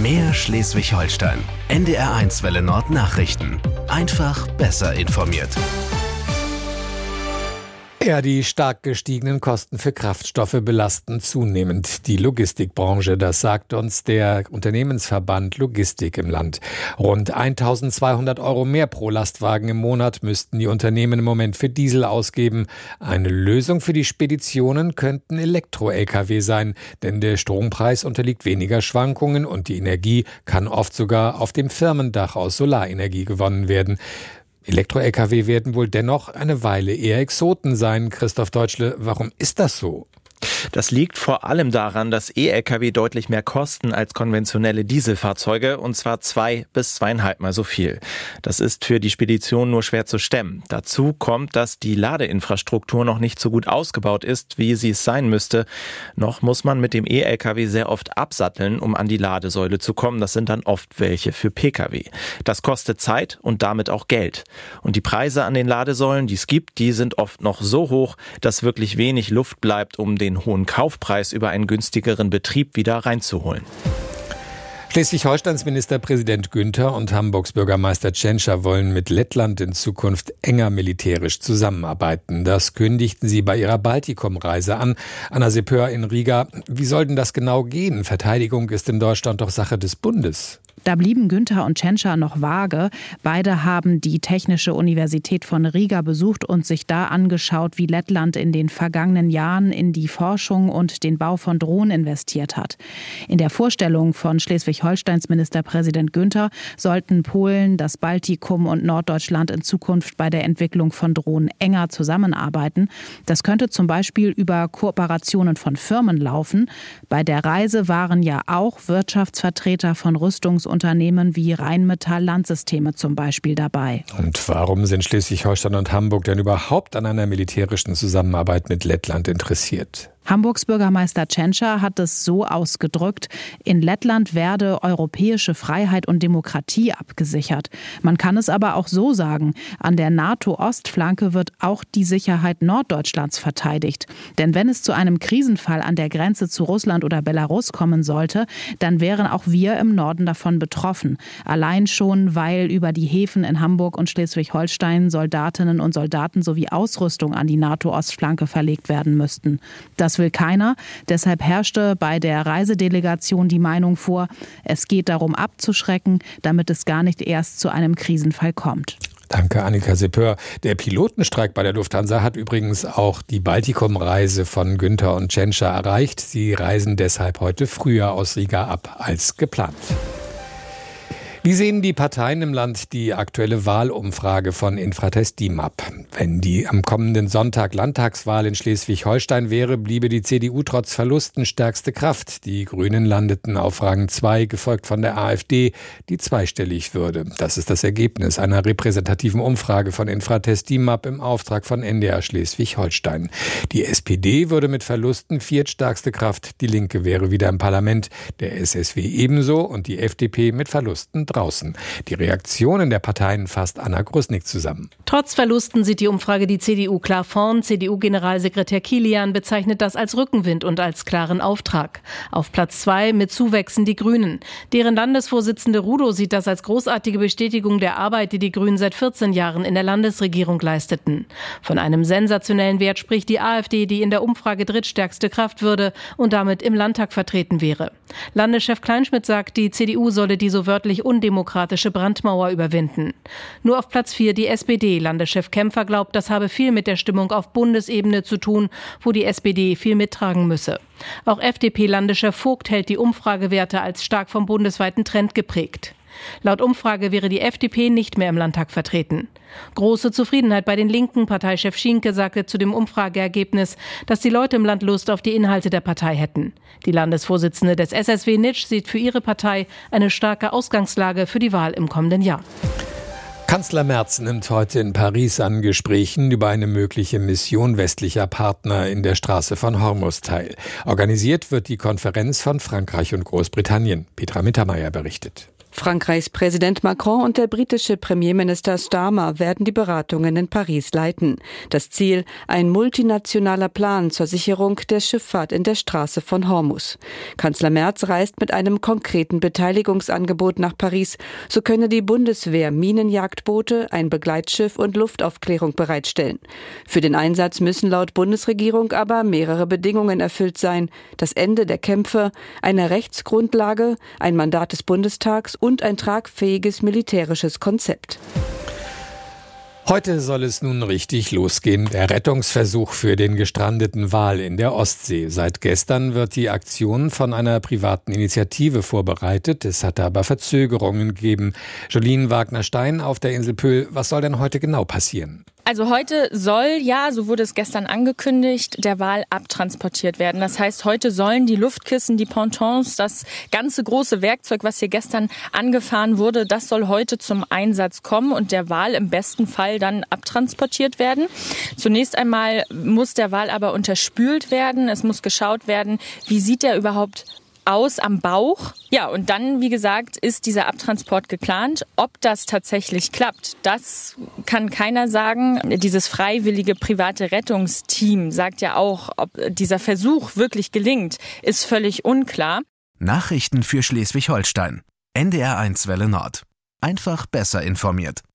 Mehr Schleswig-Holstein. NDR1 Welle Nord Nachrichten. Einfach besser informiert. Ja, die stark gestiegenen Kosten für Kraftstoffe belasten zunehmend die Logistikbranche. Das sagt uns der Unternehmensverband Logistik im Land. Rund 1.200 € mehr pro Lastwagen im Monat müssten die Unternehmen im Moment für Diesel ausgeben. Eine Lösung für die Speditionen könnten Elektro-Lkw sein, denn der Strompreis unterliegt weniger Schwankungen und die Energie kann oft sogar auf dem Firmendach aus Solarenergie gewonnen werden. Elektro-Lkw werden wohl dennoch eine Weile eher Exoten sein. Christoph Deutschle, warum ist das so? Das liegt vor allem daran, dass E-Lkw deutlich mehr kosten als konventionelle Dieselfahrzeuge, und zwar 2 bis 2,5 Mal so viel. Das ist für die Spedition nur schwer zu stemmen. Dazu kommt, dass die Ladeinfrastruktur noch nicht so gut ausgebaut ist, wie sie es sein müsste. Noch muss man mit dem E-Lkw sehr oft absatteln, um an die Ladesäule zu kommen. Das sind dann oft welche für Pkw. Das kostet Zeit und damit auch Geld. Und die Preise an den Ladesäulen, die es gibt, die sind oft noch so hoch, dass wirklich wenig Luft bleibt, um den hohen Kaufpreis über einen günstigeren Betrieb wieder reinzuholen. Schleswig-Holsteins Ministerpräsident Günther und Hamburgs Bürgermeister Tschentscher wollen mit Lettland in Zukunft enger militärisch zusammenarbeiten. Das kündigten sie bei ihrer Baltikum-Reise an. Anna Sepör in Riga. Wie soll denn das genau gehen? Verteidigung ist in Deutschland doch Sache des Bundes. Da blieben Günther und Tschentscher noch vage. Beide haben die Technische Universität von Riga besucht und sich da angeschaut, wie Lettland in den vergangenen Jahren in die Forschung und den Bau von Drohnen investiert hat. In der Vorstellung von Schleswig-Holsteins Ministerpräsident Günther sollten Polen, das Baltikum und Norddeutschland in Zukunft bei der Entwicklung von Drohnen enger zusammenarbeiten. Das könnte zum Beispiel über Kooperationen von Firmen laufen. Bei der Reise waren ja auch Wirtschaftsvertreter von Rüstungsunternehmen wie Rheinmetall Landsysteme zum Beispiel dabei. Und warum sind Schleswig-Holstein und Hamburg denn überhaupt an einer militärischen Zusammenarbeit mit Lettland interessiert? Hamburgs Bürgermeister Tschentscher hat es so ausgedrückt: In Lettland werde europäische Freiheit und Demokratie abgesichert. Man kann es aber auch so sagen: An der NATO-Ostflanke wird auch die Sicherheit Norddeutschlands verteidigt. Denn wenn es zu einem Krisenfall an der Grenze zu Russland oder Belarus kommen sollte, dann wären auch wir im Norden davon betroffen. Allein schon, weil über die Häfen in Hamburg und Schleswig-Holstein Soldatinnen und Soldaten sowie Ausrüstung an die NATO-Ostflanke verlegt werden müssten. Das will keiner. Deshalb herrschte bei der Reisedelegation die Meinung vor, es geht darum abzuschrecken, damit es gar nicht erst zu einem Krisenfall kommt. Danke, Annika Sepör. Der Pilotenstreik bei der Lufthansa hat übrigens auch die Baltikum-Reise von Günther und Tschentscher erreicht. Sie reisen deshalb heute früher aus Riga ab als geplant. Wie sehen die Parteien im Land die aktuelle Wahlumfrage von Infratest DIMAP? Wenn die am kommenden Sonntag Landtagswahl in Schleswig-Holstein wäre, bliebe die CDU trotz Verlusten stärkste Kraft. Die Grünen landeten auf Rang 2, gefolgt von der AfD, die zweistellig würde. Das ist das Ergebnis einer repräsentativen Umfrage von Infratest DIMAP im Auftrag von NDR Schleswig-Holstein. Die SPD würde mit Verlusten viertstärkste Kraft, die Linke wäre wieder im Parlament, der SSW ebenso und die FDP mit Verlusten draußen. Die Reaktionen der Parteien fasst Anna Grusnick zusammen. Trotz Verlusten sieht die Umfrage die CDU klar vorn. CDU-Generalsekretär Kilian bezeichnet das als Rückenwind und als klaren Auftrag. Auf Platz 2 mit Zuwächsen die Grünen. Deren Landesvorsitzende Rudow sieht das als großartige Bestätigung der Arbeit, die die Grünen seit 14 Jahren in der Landesregierung leisteten. Von einem sensationellen Wert spricht die AfD, die in der Umfrage drittstärkste Kraft würde und damit im Landtag vertreten wäre. Landeschef Kleinschmidt sagt, die CDU solle die so wörtlich undemokratische Brandmauer überwinden. Nur auf Platz 4 die SPD. Landeschef Kempfer glaubt, das habe viel mit der Stimmung auf Bundesebene zu tun, wo die SPD viel mittragen müsse. Auch FDP-Landeschef Vogt hält die Umfragewerte als stark vom bundesweiten Trend geprägt. Laut Umfrage wäre die FDP nicht mehr im Landtag vertreten. Große Zufriedenheit bei den Linken. Parteichef Schienke sagte zu dem Umfrageergebnis, dass die Leute im Land Lust auf die Inhalte der Partei hätten. Die Landesvorsitzende des SSW Nitsch sieht für ihre Partei eine starke Ausgangslage für die Wahl im kommenden Jahr. Kanzler Merz nimmt heute in Paris an Gesprächen über eine mögliche Mission westlicher Partner in der Straße von Hormuz teil. Organisiert wird die Konferenz von Frankreich und Großbritannien. Petra Mittermeier berichtet. Frankreichs Präsident Macron und der britische Premierminister Starmer werden die Beratungen in Paris leiten. Das Ziel: ein multinationaler Plan zur Sicherung der Schifffahrt in der Straße von Hormuz. Kanzler Merz reist mit einem konkreten Beteiligungsangebot nach Paris. So könne die Bundeswehr Minenjagdboote, ein Begleitschiff und Luftaufklärung bereitstellen. Für den Einsatz müssen laut Bundesregierung aber mehrere Bedingungen erfüllt sein: das Ende der Kämpfe, eine Rechtsgrundlage, ein Mandat des Bundestags und ein tragfähiges militärisches Konzept. Heute soll es nun richtig losgehen. Der Rettungsversuch für den gestrandeten Wal in der Ostsee. Seit gestern wird die Aktion von einer privaten Initiative vorbereitet. Es hat aber Verzögerungen gegeben. Jolien Wagner-Stein auf der Insel Pöhl. Was soll denn heute genau passieren? Also heute soll ja, so wurde es gestern angekündigt, der Wal abtransportiert werden. Das heißt, heute sollen die Luftkissen, die Pontons, das ganze große Werkzeug, was hier gestern angefahren wurde, das soll heute zum Einsatz kommen und der Wal im besten Fall dann abtransportiert werden. Zunächst einmal muss der Wal aber unterspült werden. Es muss geschaut werden, wie sieht der überhaupt aus am Bauch. Ja, und dann, wie gesagt, ist dieser Abtransport geplant. Ob das tatsächlich klappt, das kann keiner sagen. Dieses freiwillige private Rettungsteam sagt ja auch, ob dieser Versuch wirklich gelingt, ist völlig unklar. Nachrichten für Schleswig-Holstein. NDR 1 Welle Nord. Einfach besser informiert.